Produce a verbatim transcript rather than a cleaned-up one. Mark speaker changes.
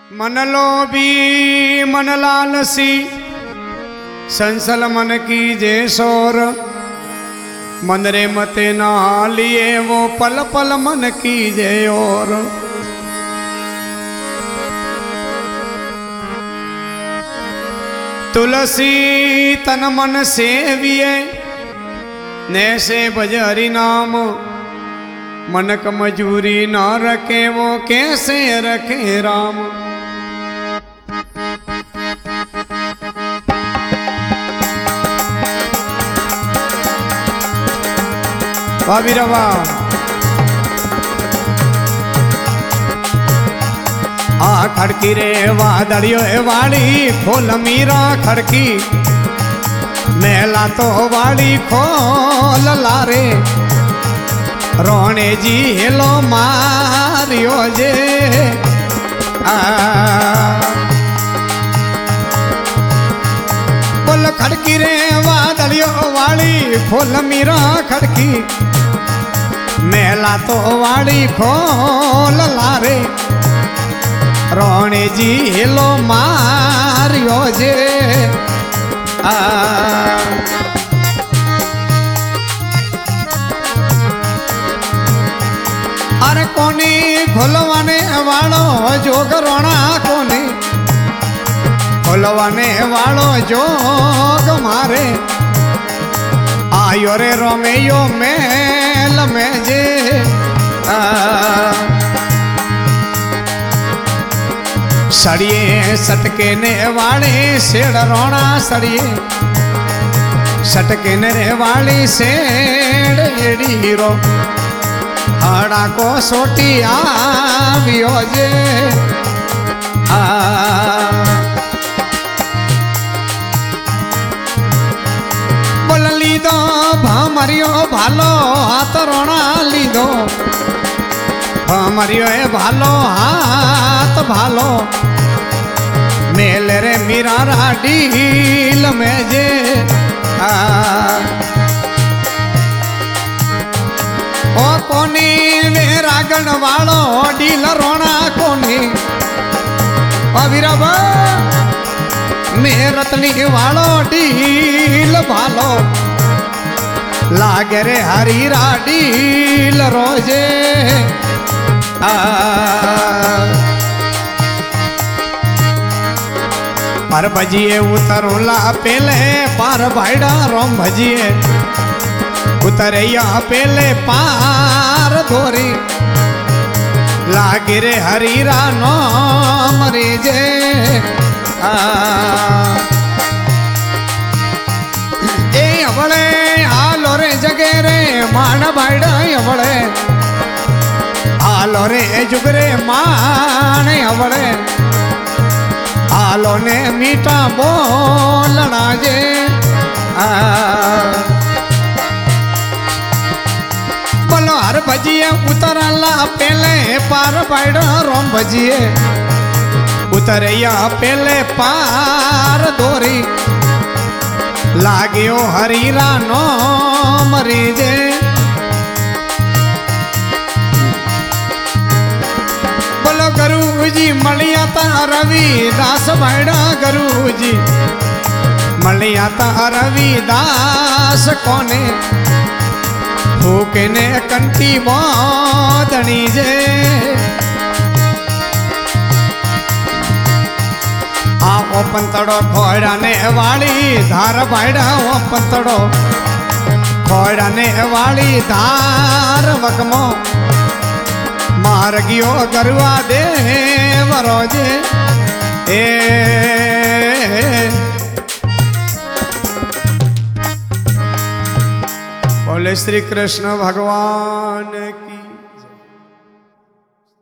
Speaker 1: मन लोभी मन लालसी संसल मन की जैसोर मन रे मते ना लिए वो पल पल मन की जय और तुलसी तन मन सेविए नैसे भज हरि नाम मनक मजूरी न रखे वो कैसे रखे राम। भाभी रवा आ खड़की रे वादड़ियो वाली खोल मीरा खड़की मेला तो वाली खोल लारे रोने जी हेलो मारियो जे आ बोल खड़की रे वादड़ियो वाली खोल मीरा खड़की मेला तो वाली खोल लारे रोने जी हेलो मारियो जे आ अरे कोनी खोलवाने वालो जोग रोना कोनी खोलवाने वालो जोग मारे आयो रे रोमेयो मेल में जे आ सड़िए सटके ने वाले सेड़ रोना सड़िए सटके ने वाली सेड़ एड़ी रो हाड़ा को सोटी आवियो जे आ बोल लीदो भामरियो भालो हाथ रोना लीदो भामरियो ए भालो हाथ भालो मेल रे मीरा डील में जे आ ओ कोनी वे रागण वालो डील रोना कोनी अविरबा मेरतनी वालो डील भालो लागे रे हरीरा डील रोजे आ पार भजिए उतरोला पेले पार भाईडा रोम भजिए उतरैया पेले पार धोरी लागे रे हरीरा नो मरे जे आ ए अवळे आलो रे जगे रे मान भाईडा अवळे आलो रे जुगरे मान अवळे आलो ने मीठा बोलना जे आ बोलो हर भजिए उतरला पेले पार बाइड रोम भजिए उतरैया पेले पार दोरी लाग्यो हरीरा नो मरी जे बोलो गुरुजी मलिया ता रविदास भाईडा गुरुजी मलिया ता रविदास कोने भूखे ने कंठी मोदनी जे आ ओ पंतड़ो खोड़ा ने वाली धार भाईडा ओ पंतड़ो खोड़ा ने वाली धार वकमो मार गयो गरुआ दे वरोजे ए बोले श्री कृष्ण भगवान की।